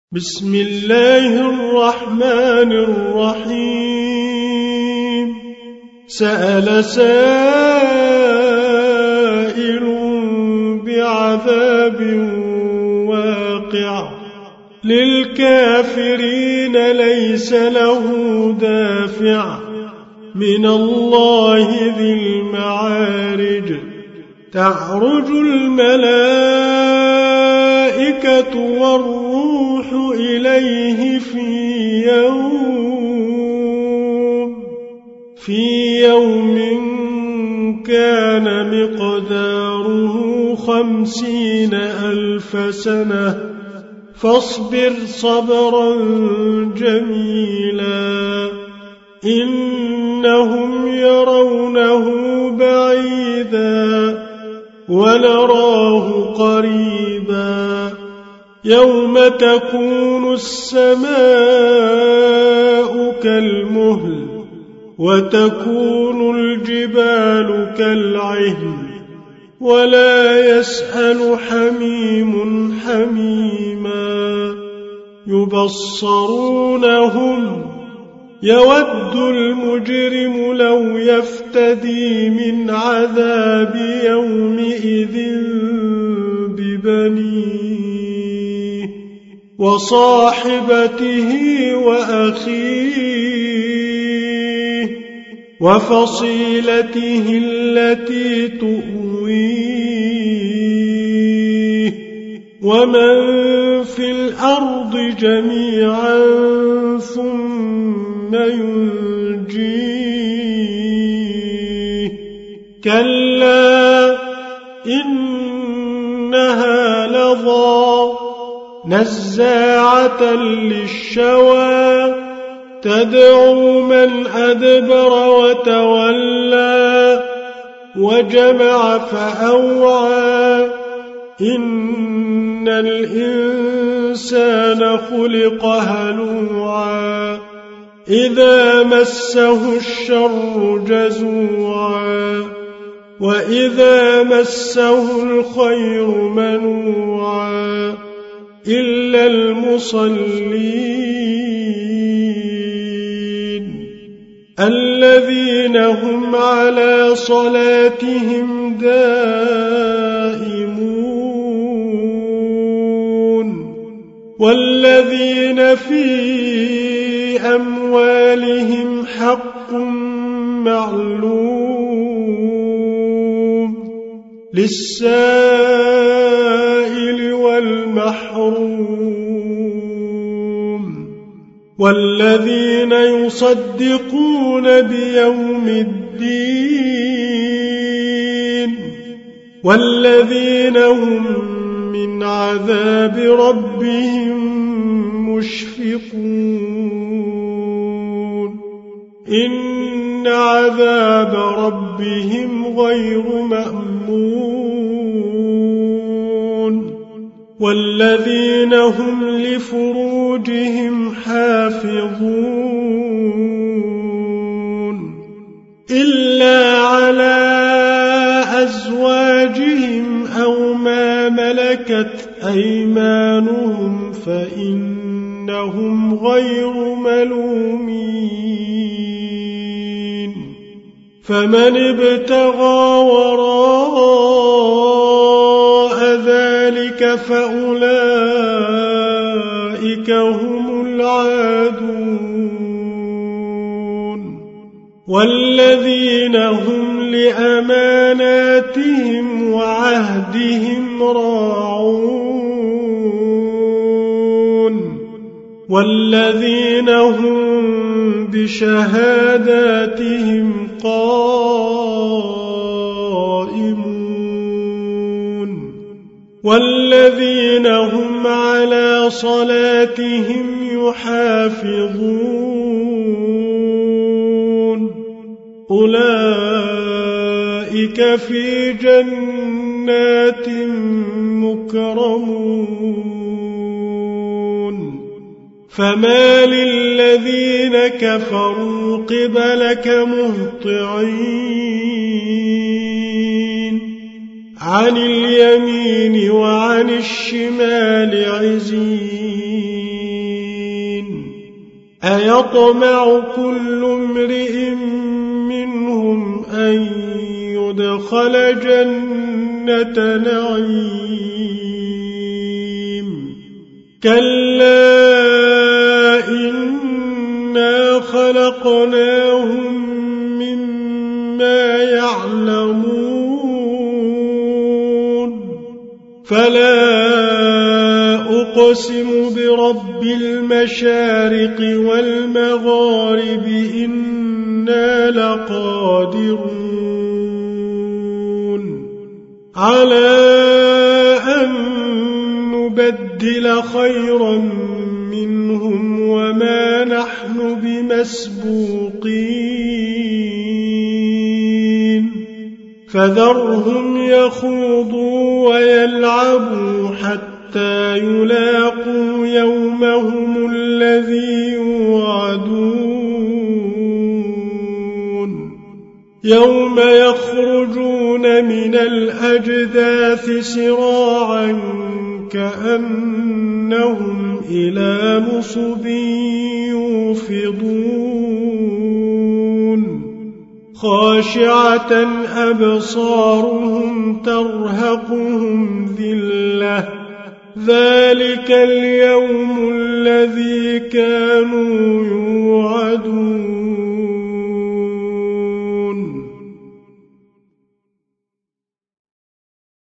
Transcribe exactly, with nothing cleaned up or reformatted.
بسم الله الرحمن الرحيم. سأل سائل بعذاب واقع للكافرين ليس له دافع من الله ذي المعارج. تعرج الملائكة والروح إليه في يوم في يوم كان مقداره خمسين ألف سنة فاصبر صبرا جميلا إنهم يرونه بعيدا ونراه قريبا. يوم تكون السماء كالمهل وتكون الجبال كالعهن ولا يسأل حميم حميما. يبصرونهم يود المجرم لو يفتدي من عذاب يومئذ ببنيه وصاحبته وأخيه وفصيلته التي تؤويه ومن في الأرض جميعا ثم ينجيه. كلا إنها لظى نزاعة للشوى تدعو من أدبر وتولى وجمع فأوعى. إن الإنسان خلق هلوعا إذا مسه الشر جزوعا وإذا مسه الخير منوعا إلا المصلين الذين هم على صلاتهم دائمون والذين في أموالهم حق معلوم للسائل والمحروم والذين يصدقون بيوم الدين والذين هم من عذاب ربهم مشفقون. إن عذاب ربهم غير مأمون والذين هم لفروجهم حافظون إلا على أزواجهم أو ما ملكت أيمانهم فإنهم غير ملومين. فمن ابتغى وراء ذلك فأولئك هم العادون والذين هم لأماناتهم وعهدهم راعون والذين هم بشهاداتهم قائمون والذين هم على صلاتهم يحافظون أولئك في جنات مكرمون. فما للذين كفروا قبلك مهطعين عن اليمين وعن الشمال عزين. أيطمع كل امرئ منهم أن يدخل جنة نعيم كلا إنا خلقناهم مما يعلمون فلا أقسم برب المشارق والمغارب إنا لقادرون على أن نبدل خيرا منهم وما نحن بمسبوقين فذرهم يخوضوا ويلعبوا حتى يلاقوا يومهم الذي يوعدون يوم يخرجون من الأجداث سراعا كأنهم إلى نصب يوفضون خاشعة أبصارهم ترهقهم ذلة ذلك اليوم الذي كان